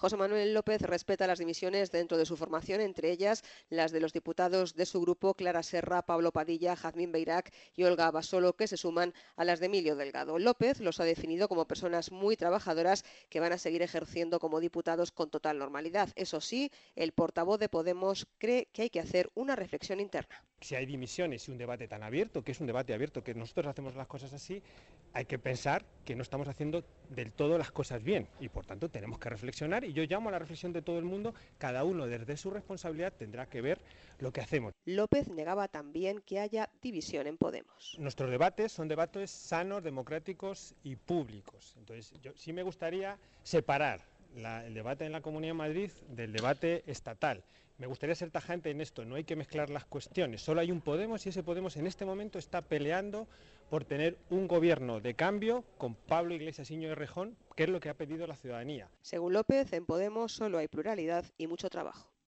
José Manuel López respeta las dimisiones dentro de su formación, entre ellas las de los diputados de su grupo Clara Serra, Pablo Padilla, Jazmín Beirac y Olga Abasolo, que se suman a las de Emilio Delgado. López los ha definido como personas muy trabajadoras que van a seguir ejerciendo como diputados con total normalidad. Eso sí, el portavoz de Podemos cree que hay que hacer una reflexión interna. Si hay dimisiones y un debate tan abierto, que es un debate abierto, que nosotros hacemos las cosas así, hay que pensar que no estamos haciendo del todo las cosas bien y por tanto tenemos que reflexionar, y yo llamo a la reflexión de todo el mundo. Cada uno desde su responsabilidad tendrá que ver lo que hacemos. López negaba también que haya división en Podemos. Nuestros debates son debates sanos, democráticos y públicos. Entonces, yo sí me gustaría separar el debate en la Comunidad de Madrid del debate estatal. Me gustaría ser tajante en esto, no hay que mezclar las cuestiones. Solo hay un Podemos y ese Podemos en este momento está peleando por tener un gobierno de cambio con Pablo Iglesias y Íñigo Errejón, que es lo que ha pedido la ciudadanía. Según López, en Podemos solo hay pluralidad y mucho trabajo.